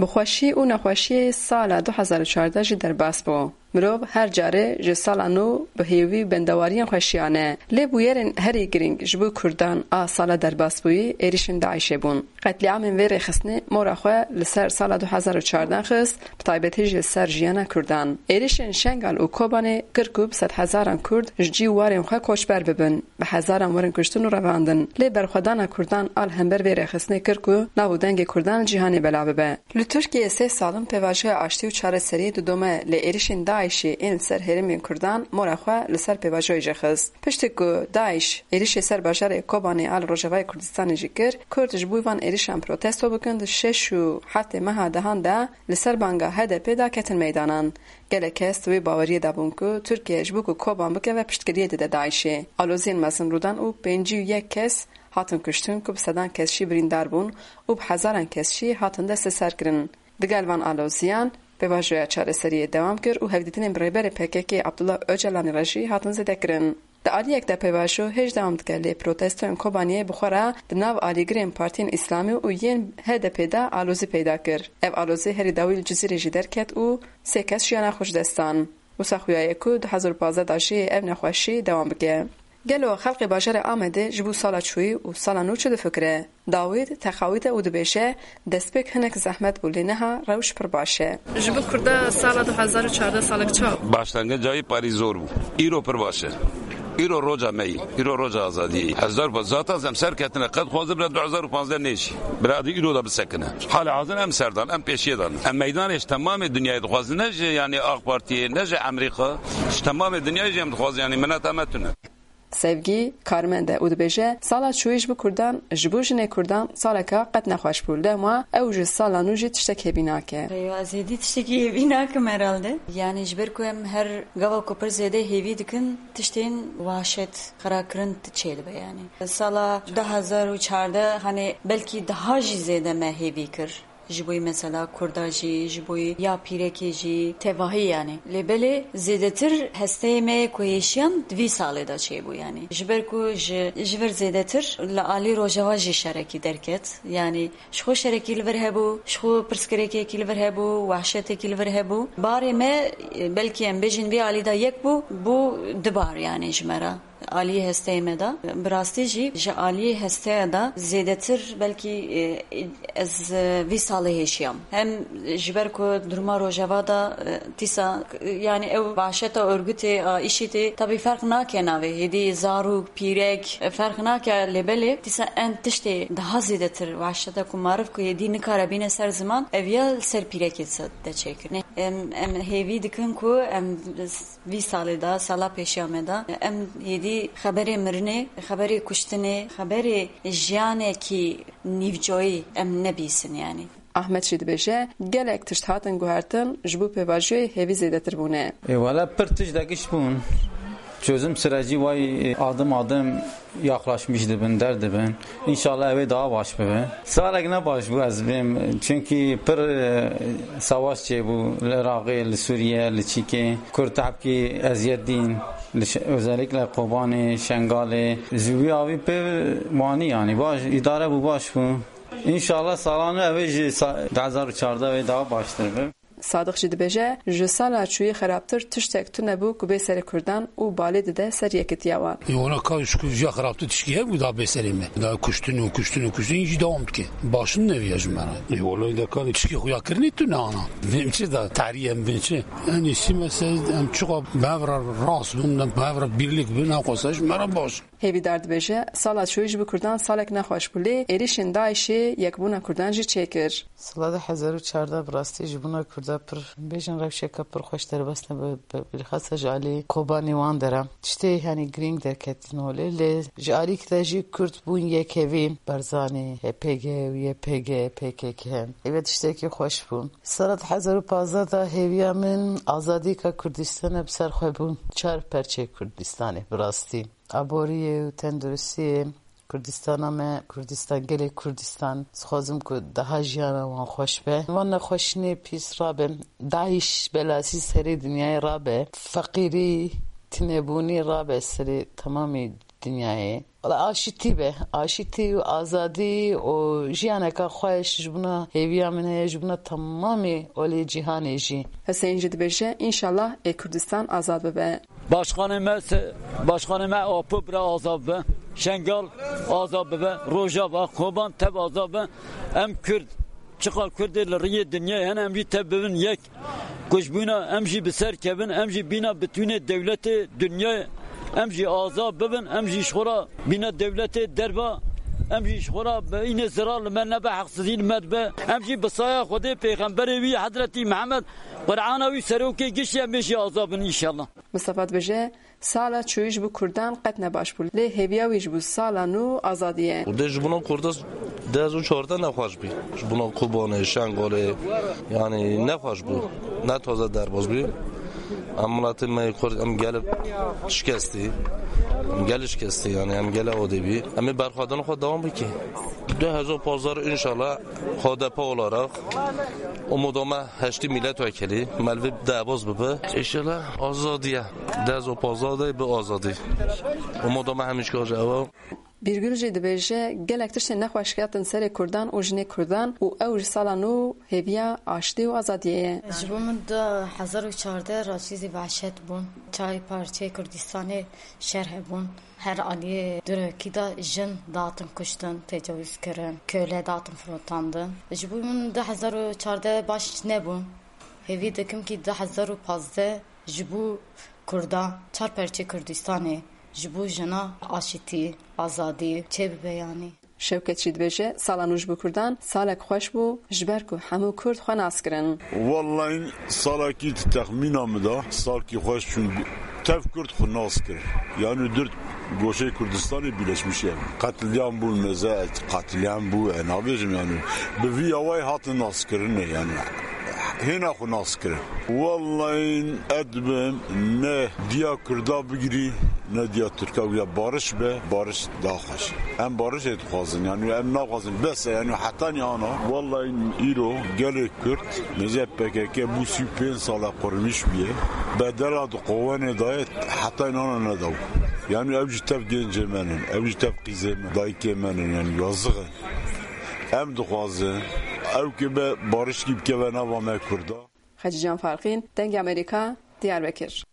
بخوشی و نخوشی سال 2014 جی در باس بو. مرو هر جاره جه سال نو به هیوی بندواریان خوشیانه. لی بویرن هری گرینگ جبو کردان سال در باس بوی ایریشن داعش بون. قتل عام ویری خسنه مورخه لسر سال 2014 خست بطایبتی جه سر جیانا کردان. ایریشن شنگال و کوبانه کرکوب 100,000 کرد جی وارن خو کوشبر ببن به هزاران ورن کشتن و رواندن. لی برخدان کردان آل همبر ویری خسنه کرکو ناودنگ کردان جهانی بلاوه به. ل ترکیه 3 سالم پیواژه آشتی و چاره سری دومه لی ایریشن داعش این سر هرمین کردان مورخه لسر پیواژه جخست. پشت کو داعش ایریش سر باشار کوبانه آل روجوای کردستان جکر کرد جبویوان ایریشان پروتستو بکند 6 و 7 ماه دهانده لسر بانگا HDP دا کتن میدانان. گلکست وی باوری دابون که ترکیه جبو که کوبان بکه و پشتگیری ده داعشه. آلوزین مزن رودان او 51 کس هاتن کشتن که بسدان کسشی بریندار بون و به هزاران کسشی هاتن دست سر کرن. دگلوان آلوزیان به واژه چاره سری دوام کرد و هفدیتین برایبر PKK عبدالله öcalan رژی هاتن زده کرن. در آلیک در پیواشو هیچ دوام دکلی پروتستان کوبانیه بخوره در ناو آلیگرین پارتین اسلامی و ین HDP دا آلوزی پیدا کرد. اف آلوزی هری داویل جزیره جدر کت و 3 کس شیانه خوش دستان. و سخویای کو 2015 داشی اف نخوشی دوام بگه. گلو خلق باجر آمده جبو سالا چوی و سالا نو چه فکره. داوید تخاویت او دبیشه دستپک هنک زحمت بولینه ها روش پر باشه. جبو کرده سال 2014 سالک چا؟ باشتنگه جای پاریزور بو. ایرو پر باشه. ایرو روزا می ایرو روزا آزادی هزار بزات از امسر کتنه قد خوازه برای 2015 نیشی برای ایرو دا بسکنه حال عازن ام سردان ام پیشیدان ام میدانش تمام دنیای خوازه نجه یعنی آق پارتی نجه امریکا تمام دنیای جمع خوازه یعنی منات امتونه سevgi karmende û dibêje sala çûyî ji bo Kurdan ji bo jinê Kurdan saleka qet nexweş bû dema ew ji sala nû jî tiştek hêvî nake. Zêdî tiştekî hêvî nakim herhalde. Yani ji ber ku em her gava ku pir zêde hêvî dikin tiştên waşet xirakirin çêdibe yani. Sala 2014 hani belkî daha jî zêde me hêvî kir. جبوی مثلا کرداجی جبوی یا پیرکیجی تواهی یعنی لبله زیادتر هسته می کویشیان 2 ساله دا چه بو یعنی جبر کو جبر زیادتر لعالی روجواجی شرکی درکت یعنی شخو شرکی لور هبو شخو پرسکرکی کی لور هبو وحشت کی لور هبو باره ما بلکی ام بجن بی علی دا یک بو دبار یعنی جمره عالی هسته مدا براستی جی عالی هسته دا زیادتر بلکی از 2 ساله هشیام هم جبر کو درما روجوا دا تیسا yani ev vahşeta örgütü işiti tabi fark nakena ve hedi zaru pirek fark nake lebeli tisa en tişte daha zidetir vahşeta ku marif ku hedi nikarabine ser zaman ev ya ser pirek etse de çekir em hevi dikin ku em 2 salida sala peşameda em hedi haberi mirne haberi kuştine haberi jane ki nivjoyi em nebisin yani Ahmet şi dibêje gelek tişt hatin guhertin ji bo pêvajiyê hêvî zêdetir bûne. Valla pir tişt dagiş bûn. Çözüm süreci vay adım yaklaşmış dibin derdibin. İnşallah evi daha baş be. Salak ne baş bu azbim. Çünkü pir savaş çe bu Irak'ı, Suriye, Çike, Kurtabki eziyet din. Özellikle Kobani, Şengali, Züviyavi pir mani yani. Baş idare bu baş bu. İnşallah salanı evi 2014 ve daha baştır. Sadık jî dibêje ji sala çûyî xerabtir tiştek tu nebû ku bê serê Kurdan û balê dide ser yekîtiya wan. Ona ka şu jiya xerabtir tişkiye bu da bê serê me. Da kuştun jî dawam dike. Başın neviye ji me. Wallahi da ka tişkî xuya kirnî tu ne ana. Benim çi da tariyem bin çi. Yani simese em çuqa bavra ras bun bavra birlik bin aqosaj mera baş. Hêvîdar dibêje sala çûyî ji bo Kurdan salek nexweş bû lê êrişên Daişê yekbûna Kurdan jî çêkir. Sala 2014 bi rastî ji bûna Kurda pir bêjin rewşeka pir xweş derbasne bilxasa ji alî Kobanî wan dere. Tiştê hani girîng derketin olê lê ji alî de jî Kurd bûn yekevî Barzanî, HPG û YPG, PKK. Ev tiştekî xweş bûn. Sala 2015 da hêviya min azadîka Kurdistanê bi ser xwe bûn. 4 perçê Kurdistanê bi rastî. Aboriyê û tenduristiyê Kurdistana me Kurdistan gelek Kurdistan xwazim ku daha jiyana wan xweş be wan nexweşinê pîs rabe Daeş belasî serê dinyayê rabe feqîrî tinebûnî rabe serê temamê dünyayı. آشتی به آشتی و آزادی و جیانه که خواهش جبنا هیویا منه جبنا تمامی اولی جهانی جی حسین جد بشه انشالله کردستان آزاد ببه başkanı me apı bira azad be şengal azad be rojava koban teb azad be em Kürt çıkar Kürtler riye dünya hem ji tebin yek kuşbuna em ji beser kevin em ji bina bütüne devleti dünya em jî azad bibin em jî şora bîne devletê derba em jî şora bîne zirar li me nebe heqsizîn me dibe em jî bi saya Xwedê pêxemberê wî Hezretî Mihemed Qur'ana wî serokê gişiye em jî azad bin înşallah. Mustafa dibêje sala çûyî ji bo Kurdan qet ne baş bû lê hêviya wî ji bo sala nû azadiyê. Dê ji bona Kurdas 2014 nexweş bî. Ji bona Kobanê, Şengalê yanî nexweş bû. Ne taze derbas bî. Em miletê me Kurd em gelip şikestî. Em gelê şikestî yani em gelê odê bî. Em ê berxwedana xwe dewam bike. 2015 inşallah HDP olarak umuduma heşti milletvekili melvi derbaz bibe. İnşallah azadiye. 2015 bi azadi. Umuduma hemişka cevap. Birgül jî dibêje gelek tiştên nexweşketin serê Kurdan û jinê Kurdan û ew ji sala nû hêviya aştî û azadiyê ye. Ji bo min 2014 rasîzî vehşet bûn. Çavê Partiya Kurdistanê şer hebûn. Her aliyê durekî da jin datin kuştin, tecavüz kirin, köle datin firotandin. Ji bo min 2014 baş nebûn. Hêvî dikim ki 2015 ji bo Kurda çar Partiya Kurdistanê ji bo jina aşîtî, azadî çê bibe yanî. Şevket jî dibêje sala nû ji bo Kurdan salek xweş bû ji ber ku hemû Kurd xwe nas kirin. Vallahi salakî texmîna me da salkî xweş çûn tev Kurd xwe nas kir. Yani dört goşê Kurdistanê birleşmiş yani. Katliam bû meze katliam bû nabêjim yani. Bi vî awayê hatin nas kirin yani. Hêna xwe nas kirin. Vallahi edbim ne diya Kurda bigirî ne diya Türka ya barış be barış daxweş. Em barış ê dixwazin yani em naxwazin bes yani hetaniya ana. Vallahi îro gelê Kurd meze PKK bû 5 sala qurmiş biye. Bedela di qovanê dayê hetaniya ana nedaw. Yani ev jî tev gencê menin, ev jî tev qîzê me, dayikê menin yani yazık e. Em dixwazin ew ki be barış gibi keve nava me Kurda. Xecican Farqîn, Dengê Amerîka, Diyarbekir.